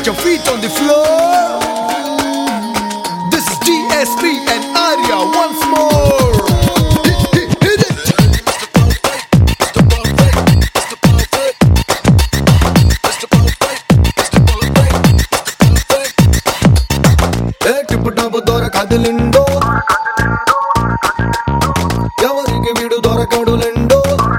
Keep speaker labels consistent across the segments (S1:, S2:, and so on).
S1: Put your feet on the floor. This is DSP and Arya once more. Hit it. Tipu దొర కదిలిండో ఎవరికి వీడు దొరకడులెండో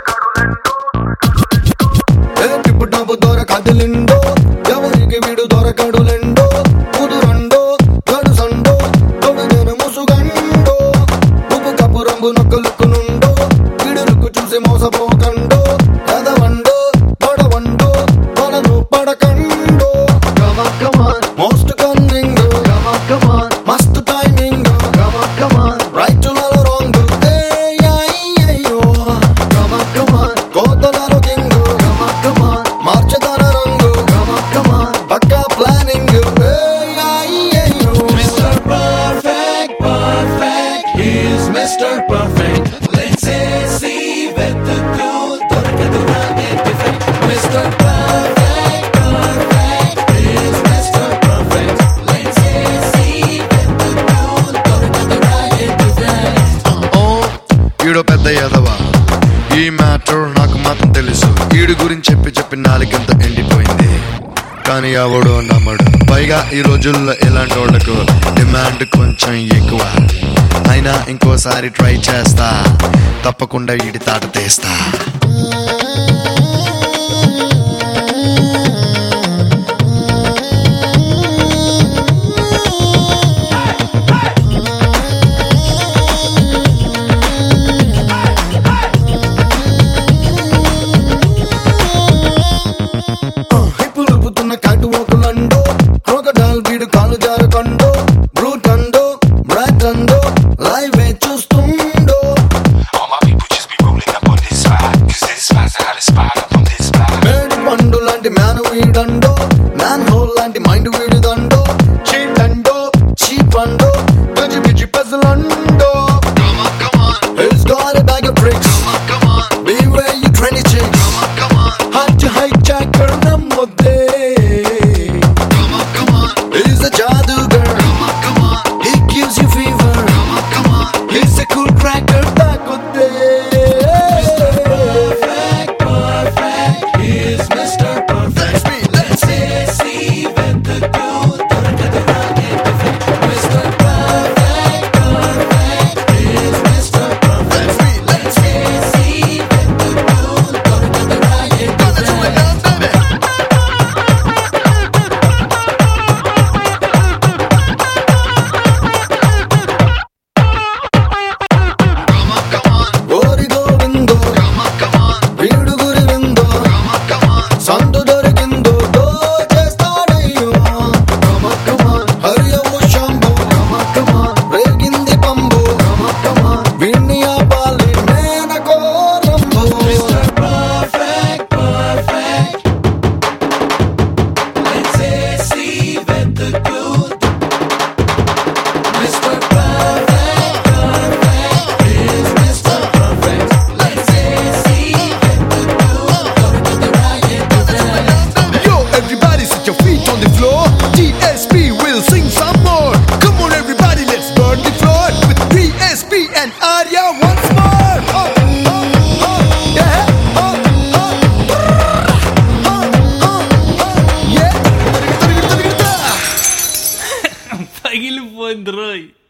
S1: టిప్పు దొర కదిలిండో ఎవరికి వీడు దొరకడులెండో కుదురండో గడుసండో తొడగన ముసుగండో ఉప్పు కప్పు రంగు నొక్కలుక్కునుండో వీడులకు చూసి మోసపోకండో ఎదవండో పడవండో తొలను పడకండో మోస్ట్ కన్నింగ్ మస్తు టైమింగ్ రైట్ టు wrong కోతలలో కింగ్ మార్చదన రంగు పక్కా planning
S2: Mr. Perfect, perfect, he's Mr. Perfect. Let's see వెతుకు దొరకదురానే defect. Mr. Perfect, perfect, he's Mr. Perfect. Let's see వెతుకు దొరకదురానే defect.
S3: ఈడో పెద్ద ఎదవా ఈ మ్యాటర్ నాకు మాత్రం తెలుసు ఈడు గురించి చెప్పి నాలుగంత ఎండిపోయింది కానీ ఎవడో నమ్మడు పైగా ఈ రోజుల్లో ఇలాంటి వాళ్ళకు డిమాండ్ కొంచెం ఎక్కువ అయినా ఇంకోసారి ట్రై చేస్తా తప్పకుండా ఈడి తాట తీస్తా
S1: హిప్పులుపుతున్న కాటు ఓకులండో క్రోకడాల్ వీడు కాలు జారకండో బ్రూట్ అండో బ్రాట్ అండో లైవ్ చూస్తుండో
S4: All my people just be rolling up on this spot, 'cause this spot's the hottest spot up on this spot.
S1: మేడి పండు లాంటి మ్యాన్ వీడండో మ్యాన్ హోల్ లాంటి మైండ్ వీడిదండో చీట్ అండో చీప్ అండో గజిబిజి పజలండో He's got a bag of bricks. Beware you trendy chicks. Hard to hijacker nammode. He's a jadugar. He gives you fever. He's a cool cracker takote.
S2: Perfect, perfect, he's Mr. Perfect. Let's see వెతుకు దొరకదురానే defect. Mr. Perfect, perfect, he's Mr. Perfect. Let's see వెతుకు దొరకదురానే defect.
S1: ఓరి గోవిందో వీడు గురివిందో సందు దొరికిందో చేస్తాడయ్యో హరియవు శంభో రేగింది పంబో వీణ్ణి ఆపాలి మేనకో రంభో
S2: Mr. Perfect, perfect. Let's see వెతుకు Mr. Perfect, perfect, he's Mr. Perfect. Let's see వెతుకు దొరకదురానే defect.
S1: Yo, everybody set your feet on the floor. DSP will sing some more. Come on, everybody, let's burn the floor with DSP and Arya once more. Oh, oh, oh, yeah. Oh, oh, oh, oh, oh, yeah.
S5: పగిలిపోయింది రోయ్.